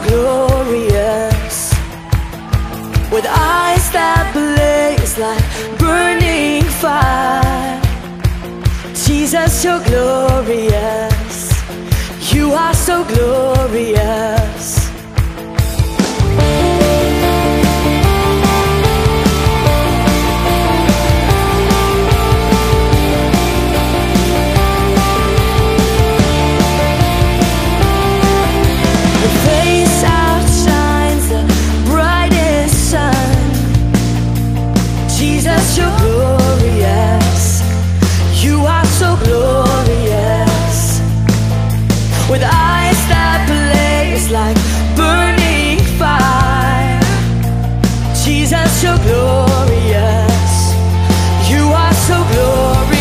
glorious, with eyes that blaze like burning fire. Jesus, you're glorious. You are so glorious. Jesus, you're glorious. You are so glorious, with eyes that blaze like burning fire. Jesus, you're glorious. You are so glorious.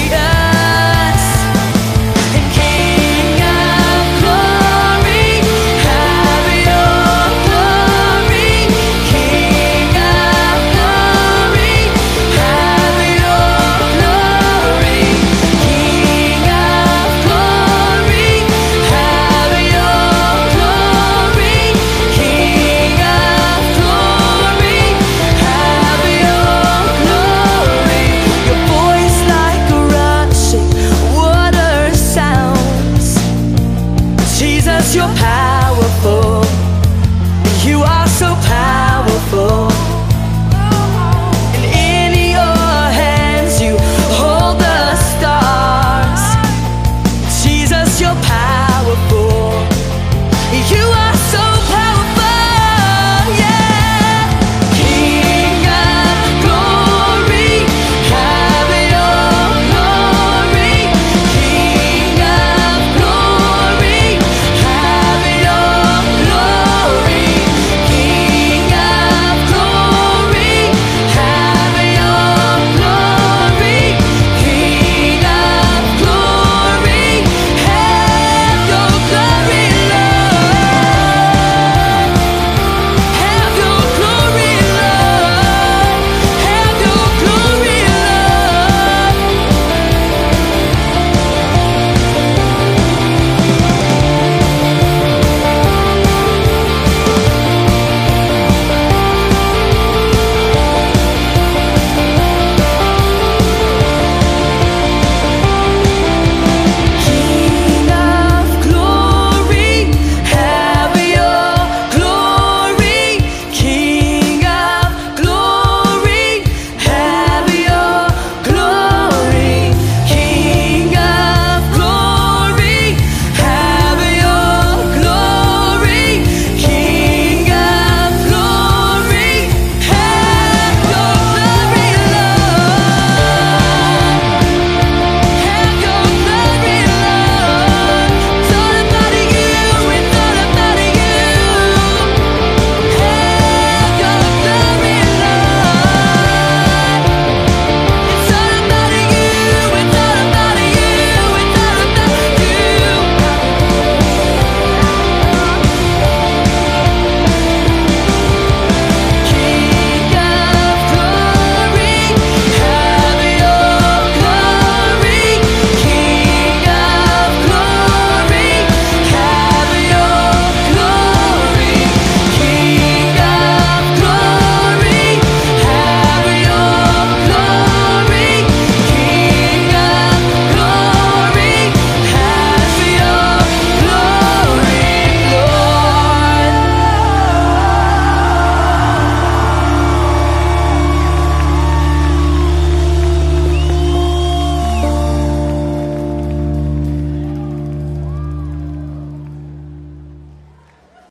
And King of glory, have your glory. King of glory, have your glory. King of glory, have your glory. King of glory, have your glory. Your voice like a rushing water sounds. Jesus, you're powerful. You are so powerful.